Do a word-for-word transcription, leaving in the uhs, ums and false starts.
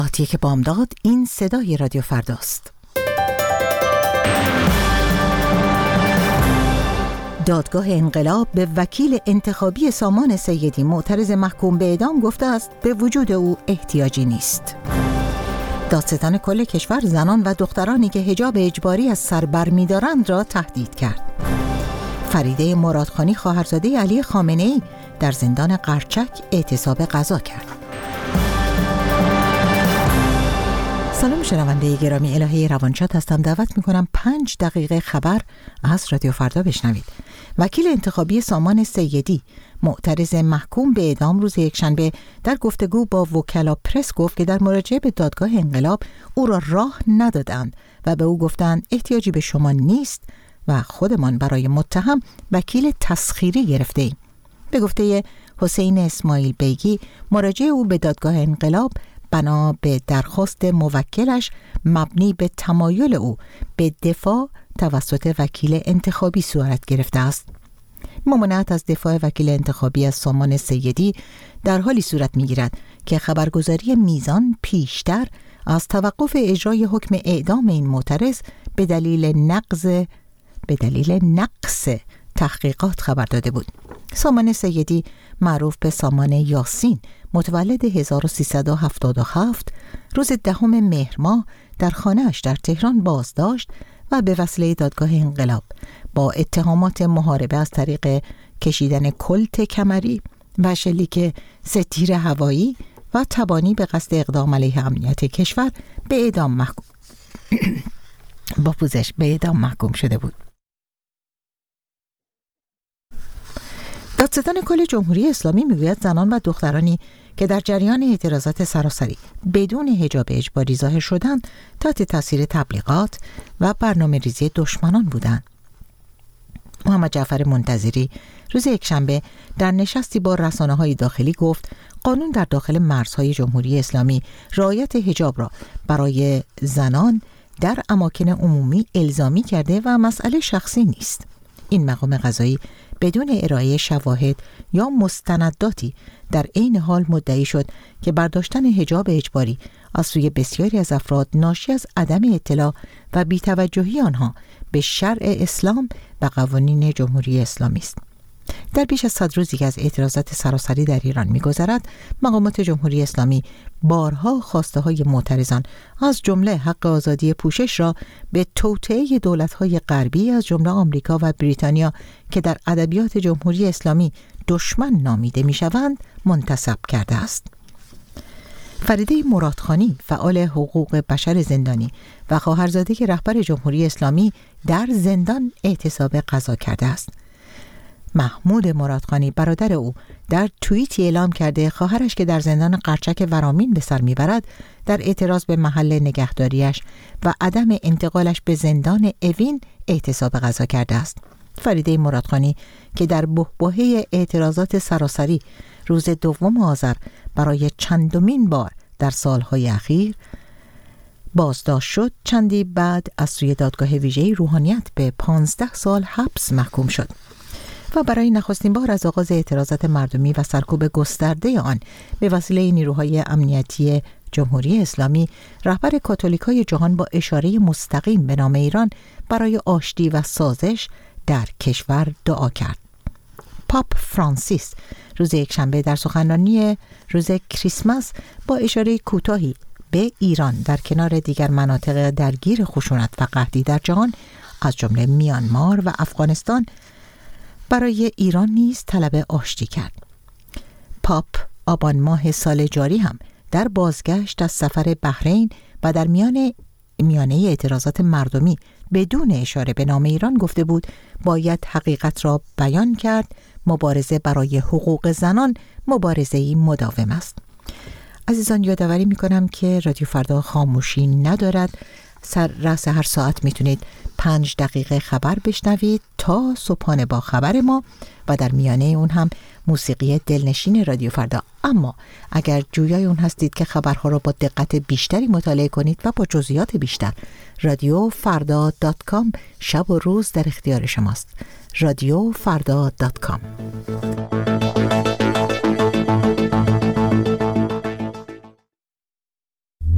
آتی که بامداد، این صدای رادیو فرداست. دادگاه انقلاب به وکیل انتخابی سامان سیدی معترض محکوم به اعدام گفته است به وجود او احتیاجی نیست. دادستان کل کشور زنان و دخترانی که حجاب اجباری از سر برمی‌دارند را تهدید کرد. فریده مرادخانی خواهرزاده علی خامنه‌ای در زندان قرچک اعتصاب غذا کرد. سلام شنونده گرامی، الهه روانشاد هستم. دعوت میکنم پنج دقیقه خبر از رادیو فردا بشنوید. وکیل انتخابی سامان سیدی معترض محکوم به اعدام روز یکشنبه در گفتگو با وکلا پرس گفت که در مراجعه به دادگاه انقلاب او را راه ندادند و به او گفتند احتیاجی به شما نیست و خودمان برای متهم وکیل تسخیری گرفته ایم. به گفته حسین اسماعیل بیگی، مراجعه او به دادگاه انقلاب بنا به درخواست موکلش مبنی به تمایل او به دفاع توسط وکیل انتخابی صورت گرفته است. ممانعت از دفاع وکیل انتخابی از سامان سیدی در حالی صورت می‌گیرد که خبرگزاری میزان پیشتر از توقف اجرای حکم اعدام این معترض به دلیل نقض به دلیل نقص تحقیقات خبر داده بود. سامان سیدی، معروف به سامان یاسین، متولد هزار و سیصد و هفتاد و هفت، روز دهم مهر ماه در خانه‌اش در تهران بازداشت و به وسیله دادگاه انقلاب با اتهامات محاربه از طریق کشیدن کلت کمری و شلیک سه تیر هوایی و تبانی به قصد اقدام علیه امنیت کشور به اعدام محکوم با پوزش به اعدام محکوم شده بود. دادستان کل جمهوری اسلامی میگوید زنان و دخترانی که در جریان اعتراضات سراسری بدون حجاب اجباری ظاهر شدند تحت تاثیر تبلیغات و برنامه ریزی دشمنان بودند. محمد جعفر منتظری روز یکشنبه در نشستی با رسانه‌های داخلی گفت قانون در داخل مرزهای جمهوری اسلامی رعایت حجاب را برای زنان در اماکن عمومی الزامی کرده و مسئله شخصی نیست. این مقام قضایی بدون ارائه شواهد یا مستنداتی در عین حال مدعی شد که برداشتن حجاب اجباری از سوی بسیاری از افراد ناشی از عدم اطلاع و بی‌توجهی آنها به شرع اسلام و قوانین جمهوری اسلامی است. در بیش از صد روزی که از اعتراضات سراسری در ایران می‌گذرد، مقامات جمهوری اسلامی بارها خواسته های معترضان از جمله حق آزادی پوشش را به توطئه دولت‌های غربی از جمله آمریکا و بریتانیا که در ادبیات جمهوری اسلامی دشمن نامیده می‌شوند منتسب کرده است. فریده مرادخانی، فعال حقوق بشر زندانی و خواهرزاده رهبر جمهوری اسلامی، در زندان اعتصاب غذا کرده است. محمود مرادخانی، برادر او، در توییتی اعلام کرده خواهرش که در زندان قرچک ورامین به سر میبرد در اعتراض به محل نگهداریش و عدم انتقالش به زندان اوین اعتصاب غذا کرده است. فریده مرادخانی که در بحبوحه اعتراضات سراسری روز دوم آذر برای چندمین بار در سالهای اخیر بازداشت شد، چندی بعد از سوی دادگاه ویژه روحانیت به پانزده سال حبس محکوم شد و برای نخستین بار از آغاز اعتراضات مردمی و سرکوب گسترده آن به وسیله نیروهای امنیتی جمهوری اسلامی، رهبر کاتولیکای جهان با اشاره مستقیم به نام ایران برای آشتی و سازش در کشور دعا کرد. پاپ فرانسیس روز یکشنبه در سخنرانی روز کریسمس با اشاره کوتاهی به ایران در کنار دیگر مناطق درگیر خشونت و قحطی در جهان از جمله میانمار و افغانستان برای ایران نیز طلب آشتی کرد. پاپ آبان ماه سال جاری هم در بازگشت از سفر بحرین و در میان میانه اعتراضات مردمی بدون اشاره به نام ایران گفته بود باید حقیقت را بیان کرد. مبارزه برای حقوق زنان مبارزه‌ای مداوم است. عزیزان، یادآوری می‌کنم که رادیو فردا خاموشی ندارد. سر رأس هر ساعت میتونید پنج دقیقه خبر بشنوید تا صبحانه با خبر ما و در میانه اون هم موسیقی دلنشین رادیو فردا. اما اگر جویای اون هستید که خبرها رو با دقت بیشتری مطالعه کنید و با جزئیات بیشتر، رادیو فردا دات کام شب و روز در اختیار شماست. رادیو فردا دات کام.